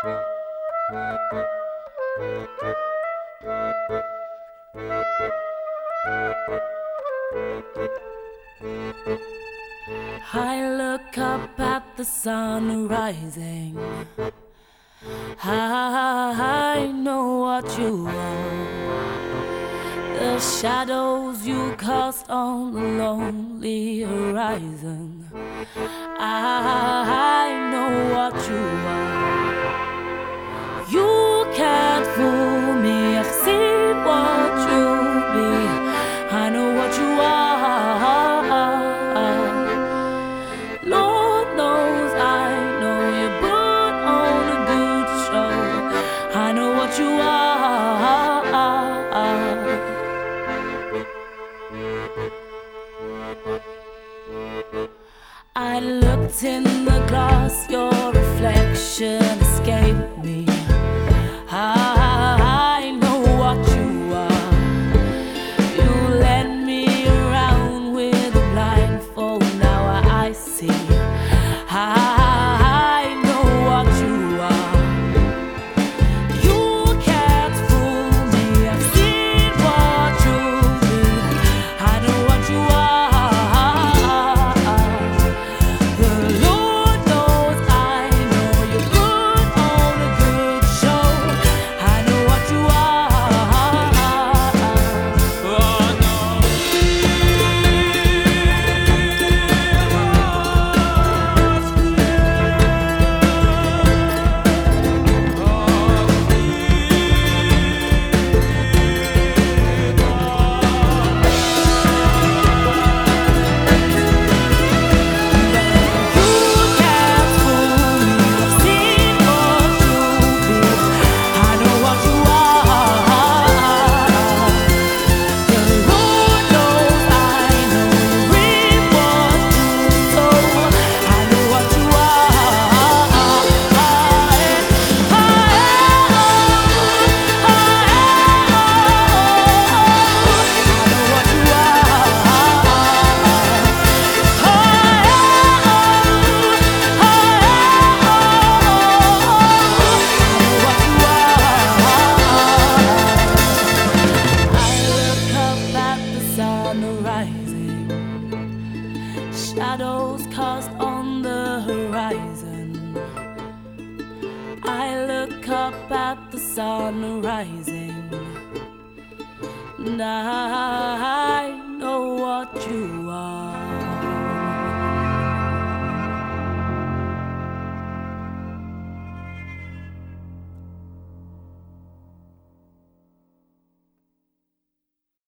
I look up at the sun rising. I know what you are. The shadows you cast on the lonely horizon. I know what you are. You can't fool me. I've seen what you'll be. I know what you are. Lord knows I know you put on a good show. I know what you are. I looked in the glass, your reflection escaped me. I know what you are. You led me around with a blindfold, now I see. I know what you are. You can't fool me. I've seen what you'll be. I know what you are. The Lord knows I know you put on a good show. I know what you are. Oh no. Shadows cast on the horizon. I look up at the sun rising, and I know what you are.